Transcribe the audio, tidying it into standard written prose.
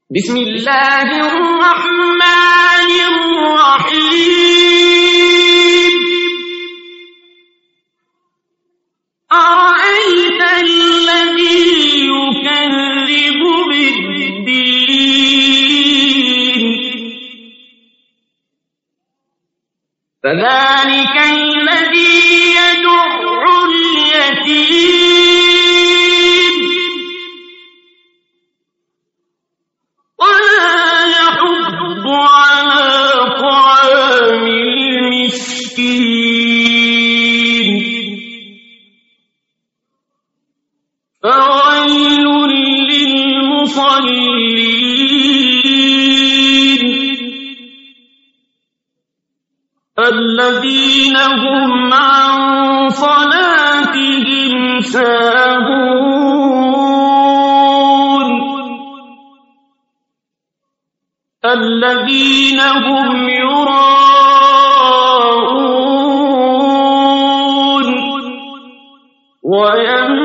بسم الله الرحمن الرحيم. أرأيت الذي يكذب بالدين فذلك الذي يدع اليتيم ولا يحض على طعام المسكين فويل للمصلين الذين هم عن صلاتهم ساهون الذين هم يراءون